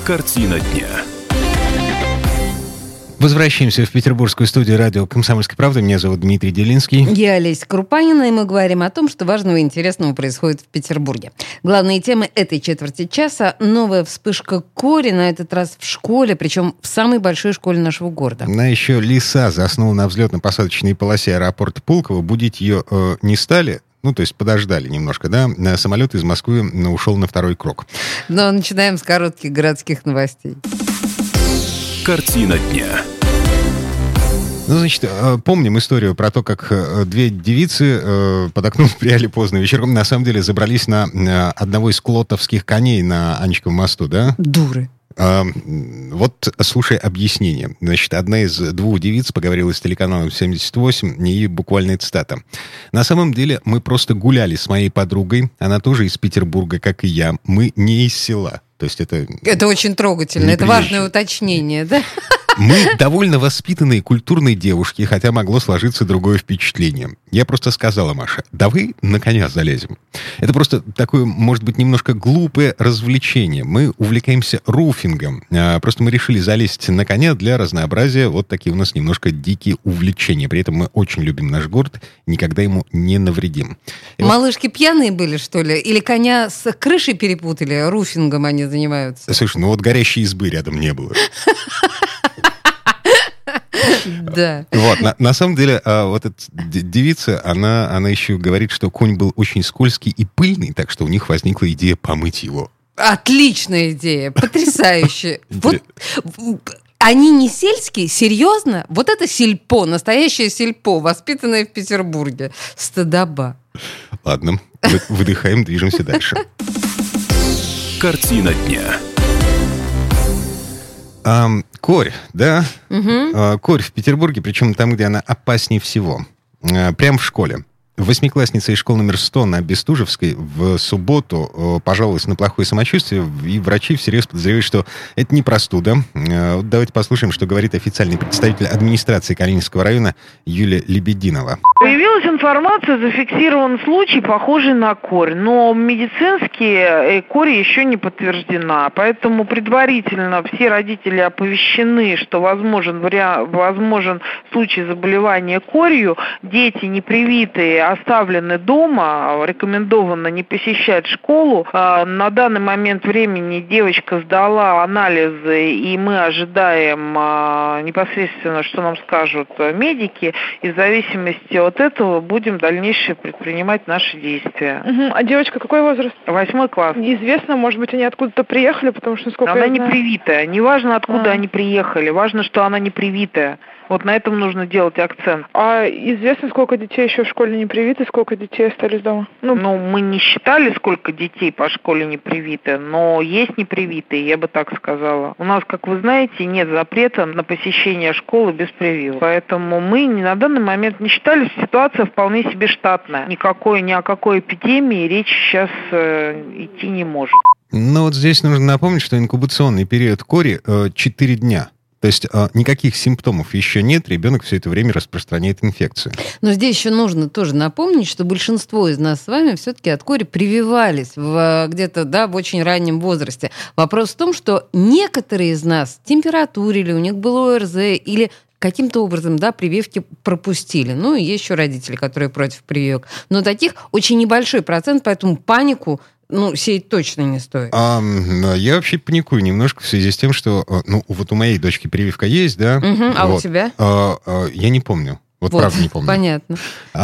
Картина дня. Возвращаемся в петербургскую студию радио «Комсомольская правда». Меня зовут Дмитрий Делинский. Я Олеся Крупанина, и мы говорим о том, что важного и интересного происходит в Петербурге. Главные темы этой четверти часа – новая вспышка кори, на этот раз в школе, причем в самой большой школе нашего города. Она еще лиса заснула на взлетно-посадочной полосе аэропорта Пулково. Будить ее не стали. То есть подождали немножко, да? Самолет из Москвы ушел на второй круг. Но начинаем с коротких городских новостей. Картина дня. Значит, помним историю про то, как две девицы под окном в реале поздно вечером на самом деле забрались на одного из клотовских коней на Анечковом мосту, да? Дуры. Вот слушай объяснение. Значит, одна из двух девиц поговорила с телеканалом 78, и буквальная цитата. «На самом деле мы просто гуляли с моей подругой. Она тоже из Петербурга, как и я. Мы не из села». То есть это очень трогательно. Это важное уточнение, да? Мы довольно воспитанные культурные девушки, хотя могло сложиться другое впечатление. Я просто сказала Маше: давай на коня залезем. Это просто такое, может быть, немножко глупое развлечение. Мы увлекаемся руфингом. Просто мы решили залезть на коня для разнообразия. Вот такие у нас немножко дикие увлечения. При этом мы очень любим наш город, никогда ему не навредим. Малышки пьяные были, что ли? Или коня с крышей перепутали? Руфингом они занимаются. Слушай, горящей избы рядом не было. Да. Вот, на самом деле, вот эта девица, она еще говорит, что конь был очень скользкий и пыльный, так что у них возникла идея помыть его. Отличная идея, потрясающая. Вот они не сельские, серьезно? Вот это сельпо, настоящее сельпо, воспитанное в Петербурге. Стыдоба. Ладно, выдыхаем, движемся дальше. Картина дня. Корь, да? Угу. Корь в Петербурге, причем там, где она опаснее всего. Прямо в школе. Восьмиклассница из школы номер 100 на Бестужевской в субботу пожаловалась на плохое самочувствие, и врачи всерьез подозревают, что это не простуда. Вот давайте послушаем, что говорит официальный представитель администрации Калининского района Юлия Лебединова. Появилась информация, зафиксирован случай, похожий на корь, но медицински корь еще не подтверждена, поэтому предварительно все родители оповещены, что возможен случай заболевания корью. Дети непривитые оставлены дома, рекомендовано не посещать школу. На данный момент времени девочка сдала анализы, и мы ожидаем непосредственно, что нам скажут медики, и в зависимости от этого будем дальнейшие предпринимать наши действия. Угу. А девочка какой возраст? 8 класс. Неизвестно, может быть, они откуда-то приехали, потому что сколько она я не знаю... привитая. Не важно, откуда они приехали, важно, что она не привитая. Вот на этом нужно делать акцент. А известно, сколько детей еще в школе не привиты, сколько детей остались дома? Мы не считали, сколько детей по школе не привиты, но есть непривитые, я бы так сказала. У нас, как вы знаете, нет запрета на посещение школы без прививок. Поэтому мы на данный момент не считали, ситуация вполне себе штатная. Ни о какой эпидемии речь сейчас идти не может. Вот здесь нужно напомнить, что инкубационный период кори 4 дня. То есть никаких симптомов еще нет, ребенок все это время распространяет инфекцию. Но здесь еще нужно тоже напомнить, что большинство из нас с вами все-таки от кори прививались где-то, в очень раннем возрасте. Вопрос в том, что некоторые из нас температурили, у них было ОРЗ или каким-то образом, прививки пропустили. И есть еще родители, которые против прививок. Но таких очень небольшой процент, поэтому панику сеять точно не стоит. Я вообще паникую немножко в связи с тем, что вот у моей дочки прививка есть, да? Угу, а у тебя? Я не помню. Правда не помню. Понятно.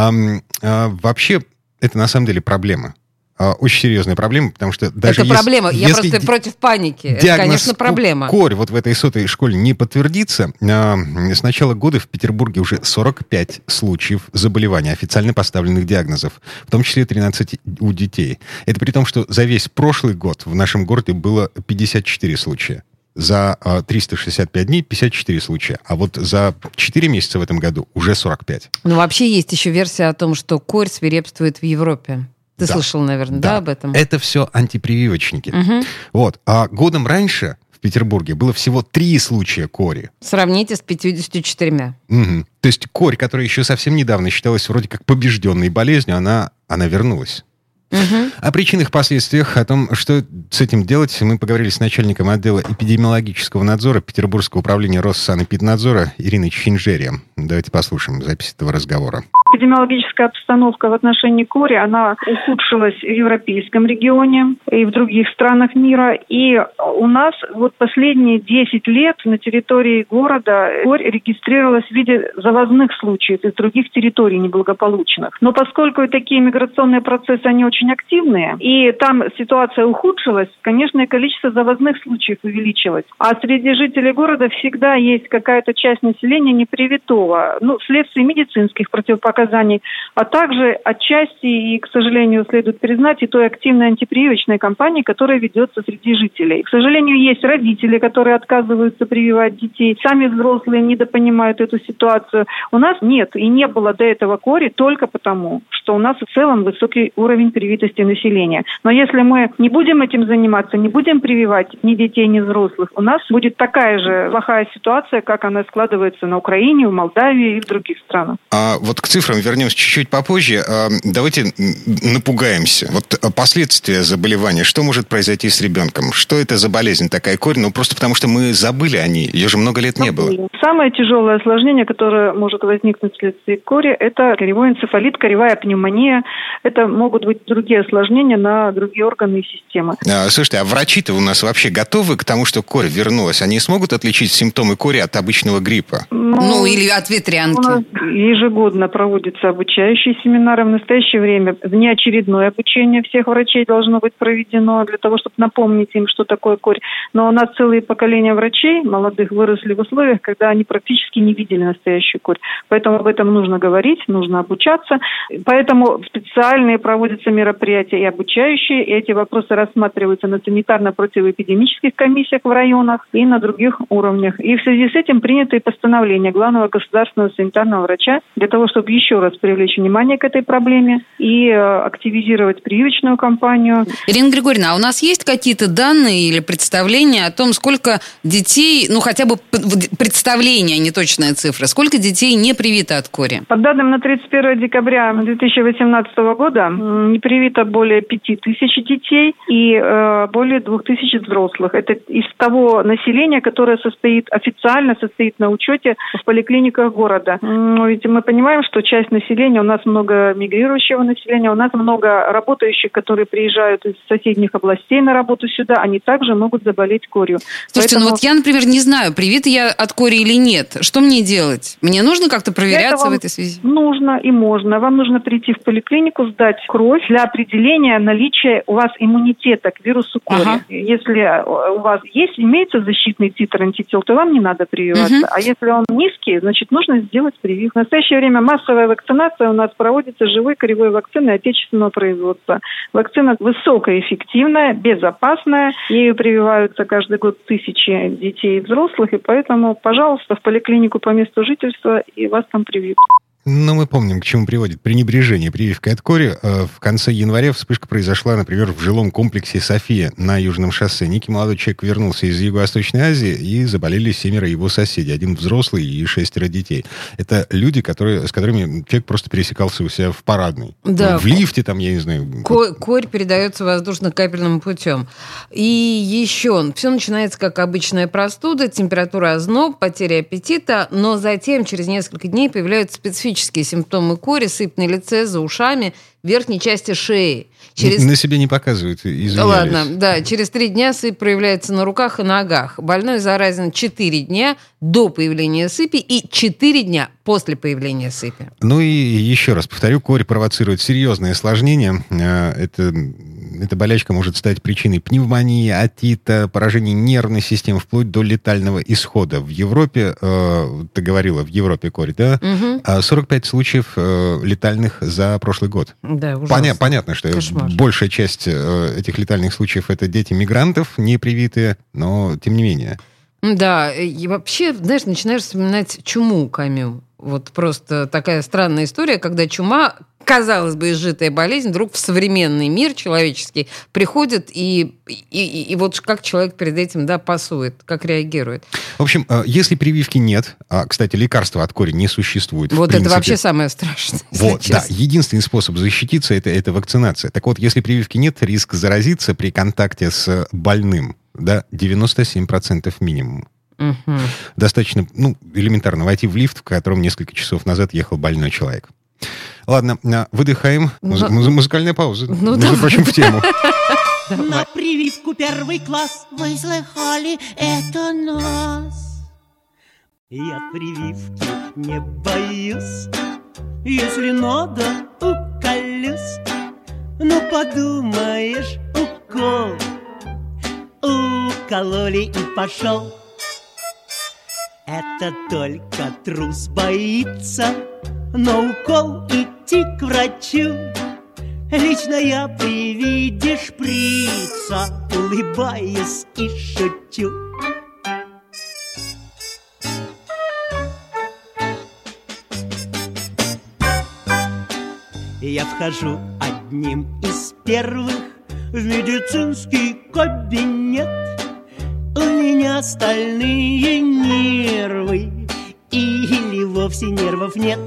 Вообще, это на самом деле проблема. Очень серьезная проблема, потому что даже это проблема. Я просто против паники. Это, конечно, проблема. Корь в этой сотой школе не подтвердится. С начала года в Петербурге уже 45 случаев заболевания, официально поставленных диагнозов, в том числе 13 у детей. Это при том, что за весь прошлый год в нашем городе было 54 случая. За 365 дней 54 случая. А вот за 4 месяца в этом году уже 45. Вообще есть еще версия о том, что корь свирепствует в Европе. Ты слышал, наверное, об этом? Это все антипрививочники. Угу. А годом раньше в Петербурге было всего 3 случая кори. Сравните с 54. Угу. То есть корь, которая еще совсем недавно считалась вроде как побежденной болезнью, она вернулась. О причинах, последствиях, о том, что с этим делать, мы поговорили с начальником отдела эпидемиологического надзора Петербургского управления Россанэпиднадзора Ириной Чинжери. Давайте послушаем запись этого разговора. Эпидемиологическая обстановка в отношении кори, она ухудшилась в европейском регионе и в других странах мира. И у нас вот последние 10 лет на территории города корь регистрировалась в виде завозных случаев из других территорий неблагополучных. Но поскольку такие миграционные процессы, они очень активные, и там ситуация ухудшилась, конечно, и количество завозных случаев увеличилось. А среди жителей города всегда есть какая-то часть населения непривитого, вследствие медицинских противопоказаний, а также отчасти, и, к сожалению, следует признать, и той активной антипрививочной кампании, которая ведется среди жителей. К сожалению, есть родители, которые отказываются прививать детей, сами взрослые недопонимают эту ситуацию. У нас нет и не было до этого кори только потому, что у нас в целом высокий уровень привитости населения. Но если мы не будем этим заниматься, не будем прививать ни детей, ни взрослых, у нас будет такая же плохая ситуация, как она складывается на Украине, в Молдавии и в других странах. А вот к цифрам вернемся чуть-чуть попозже. Давайте напугаемся. Вот последствия заболевания. Что может произойти с ребенком? Что это за болезнь такая корь? Просто потому, что мы забыли о ней. Ее же много лет не было. Самое тяжелое осложнение, которое может возникнуть вследствие кори, это коревой энцефалит, коревая пневмония. Это могут быть другие осложнения на другие органы и системы. Слушайте, а врачи-то у нас вообще готовы к тому, что корь вернулась? Они смогут отличить симптомы кори от обычного гриппа? Или от ветрянки. У нас ежегодно проводятся обучающие семинары. В настоящее время внеочередное обучение всех врачей должно быть проведено для того, чтобы напомнить им, что такое корь. Но у нас целые поколения врачей молодых выросли в условиях, когда они практически не видели настоящую корь. Поэтому об этом нужно говорить, нужно обучаться. Поэтому специальные проводятся мероприятия и обучающие, и эти вопросы рассматриваются на санитарно-противоэпидемических комиссиях в районах и на других уровнях. И в связи с этим приняты постановления главного государственного санитарного врача для того, чтобы еще раз привлечь внимание к этой проблеме и активизировать прививочную кампанию. Ирина Григорьевна, а у нас есть какие-то данные или представления о том, сколько детей, хотя бы представление, а не точная цифра, сколько детей не привито от кори? По данным на 31 декабря 2018 года не привито более 5000 детей и более 2000 взрослых. Это из того населения, которое официально состоит на учете в поликлиниках города. Но ведь мы понимаем, что часть населения, у нас много мигрирующего населения, у нас много работающих, которые приезжают из соседних областей на работу сюда, они также могут заболеть корью. Слушайте, я, например, не знаю, привита я от кори или нет. Что мне делать? Мне нужно как-то проверяться в этой связи? Нужно и можно. Вам нужно прийти в поликлинику, сдать кровь для определения наличия у вас иммунитета к вирусу кори. Ага. Если у вас имеется защитный титр антител, то вам не надо прививаться. А если он низкий, значит, нужно сделать прививку. В настоящее время массовая вакцинация у нас проводится живой коревой вакциной отечественного производства. Вакцина высокоэффективная, безопасная. Ею прививаются каждый год тысячи детей и взрослых, и поэтому, пожалуйста, в поликлинику по месту жительства, и вас там привьют. Мы помним, к чему приводит пренебрежение прививкой от кори. В конце января вспышка произошла, например, в жилом комплексе «София» на Южном шоссе. Некий молодой человек вернулся из Юго-Восточной Азии, и заболели 7 его соседей. 1 взрослый и 6 детей. Это люди, с которыми человек просто пересекался у себя в парадной. Да. В лифте, я не знаю. Корь передается воздушно-капельным путем. И еще, все начинается как обычная простуда, температура, озноб, потеря аппетита, но затем, через несколько дней, появляются специфические симптомы кори, сыпь на лице, за ушами, в верхней части шеи. На себе не показывают, извинялись. Ладно, да, через 3 дня сыпь проявляется на руках и ногах. Больной заразен 4 дня до появления сыпи и 4 дня после появления сыпи. И еще раз повторю, корь провоцирует серьезные осложнения. Эта болячка может стать причиной пневмонии, отита, поражения нервной системы, вплоть до летального исхода. В Европе, ты говорила, в Европе корь, да? Угу. 45 случаев летальных за прошлый год. Да, ужасно. Понятно, что кошмар. Большая часть этих летальных случаев это дети мигрантов, не привитые, но тем не менее. Да, и вообще, начинаешь вспоминать чуму Камю. Вот просто такая странная история, когда чума, казалось бы, изжитая болезнь, вдруг в современный мир человеческий приходит, и вот как человек перед этим, да, пасует, как реагирует. В общем, если прививки нет, кстати, лекарства от кори не существует. Вот это вообще самое страшное. Вот, да, единственный способ защититься это вакцинация. Так вот, если прививки нет, риск заразиться при контакте с больным, да, 97% минимум. Угу. Достаточно, элементарно войти в лифт, в котором несколько часов назад ехал больной человек. Ладно, выдыхаем. Музыкальная пауза. Между прочим, в тему. На прививку 1 класс вы слыхали, это нас. Я прививки не боюсь, если надо, уколюсь. Ну, подумаешь, укол. Укололи и пошел. Это только трус боится на укол идти к врачу. Лично я при виде шприца улыбаюсь и шучу. Я вхожу одним из первых в медицинский кабинет. У меня стальные нервы или вовсе нервов нет.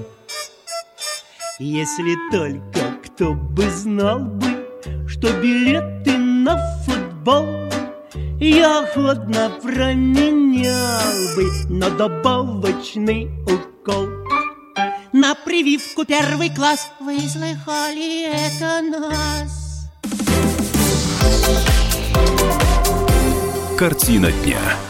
Если только кто бы знал бы, что билеты на футбол я охотно променял бы на добавочный укол. На прививку 1 класс вы слыхали, это нас. Картина дня.